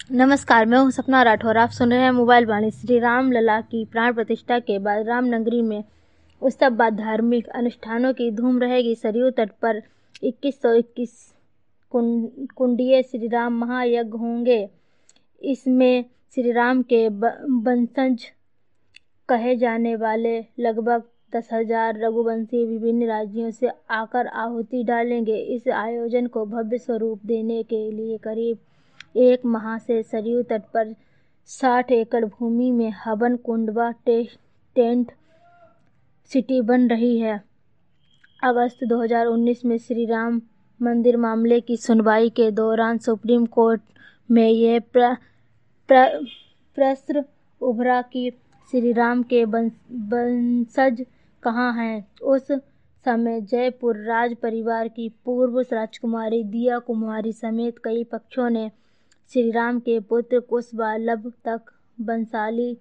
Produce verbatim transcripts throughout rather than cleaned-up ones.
नमस्कार, मैं हूं सपना राठौर। आप सुन रहे हैं मोबाइल वाणी। श्री राम लला की प्राण प्रतिष्ठा के बाद राम नगरी में उत्सव बाद धार्मिक अनुष्ठानों की धूम रहेगी। सरयू तट पर इक्कीस सौ इक्कीस कुंडीय श्री राम महायज्ञ होंगे। इसमें श्री राम के वंशज कहे जाने वाले लगभग दस हजार रघुवंशी विभिन्न राज्यों से आकर आहुति डालेंगे। इस आयोजन को भव्य स्वरूप देने के लिए करीब एक माह से सरयू तट पर साठ एकड़ भूमि में हवन कुंड व टेंट सिटी बन रही है। अगस्त दो हज़ार उन्नीस में श्री राम मंदिर मामले की सुनवाई के दौरान सुप्रीम कोर्ट में यह प्र, प्र, प्रश्न उभरा कि श्री राम के वंशज कहाँ हैं। उस समय जयपुर राज परिवार की पूर्व राजकुमारी दिया कुमारी समेत कई पक्षों ने श्री राम के पुत्र कुशवल्लभ तक वंशावली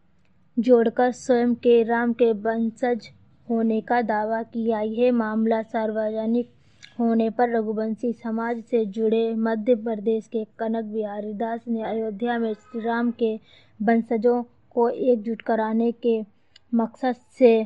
जोड़कर स्वयं के राम के वंशज होने का दावा किया। यह मामला सार्वजनिक होने पर रघुवंशी समाज से जुड़े मध्य प्रदेश के कनक बिहारी दास ने अयोध्या में श्री राम के वंशजों को एकजुट कराने के मकसद से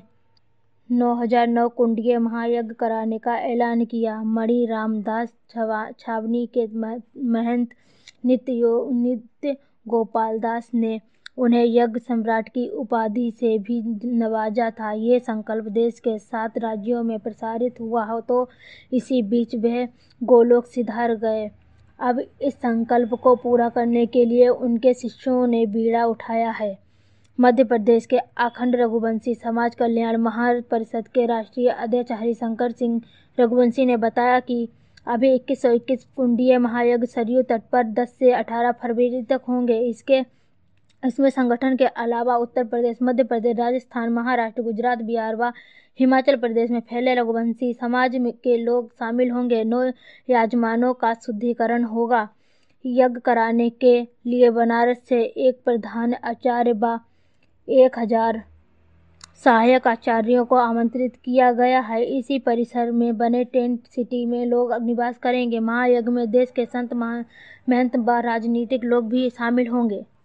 नौ हज़ार नौ कुंडीय महायज्ञ कराने का ऐलान किया। मणि रामदास छावनी के महंत नित्य नित्य गोपाल दास ने उन्हें यज्ञ सम्राट की उपाधि से भी नवाजा था। ये संकल्प देश के सात राज्यों में प्रसारित हुआ हो तो इसी बीच वह गोलोक सिधार गए। अब इस संकल्प को पूरा करने के लिए उनके शिष्यों ने बीड़ा उठाया है। मध्य प्रदेश के अखंड रघुवंशी समाज कल्याण महापरिषद के राष्ट्रीय अध्यक्ष हरिशंकर सिंह रघुवंशी ने बताया कि अभी इक्कीस सौ इक्कीस कुंडीय महायज्ञ सरयू तट पर दस से अठारह फरवरी तक होंगे। इसके इसमें संगठन के अलावा उत्तर प्रदेश, मध्य प्रदेश, राजस्थान, महाराष्ट्र, गुजरात, बिहार व हिमाचल प्रदेश में फैले रघुवंशी समाज के लोग शामिल होंगे। नौ यजमानों का शुद्धिकरण होगा। यज्ञ कराने के लिए बनारस से एक प्रधान आचार्य व एक हजार सहायक आचार्यों को आमंत्रित किया गया है। इसी परिसर में बने टेंट सिटी में लोग निवास करेंगे। महायज्ञ में देश के संत महंत व राजनीतिक लोग भी शामिल होंगे।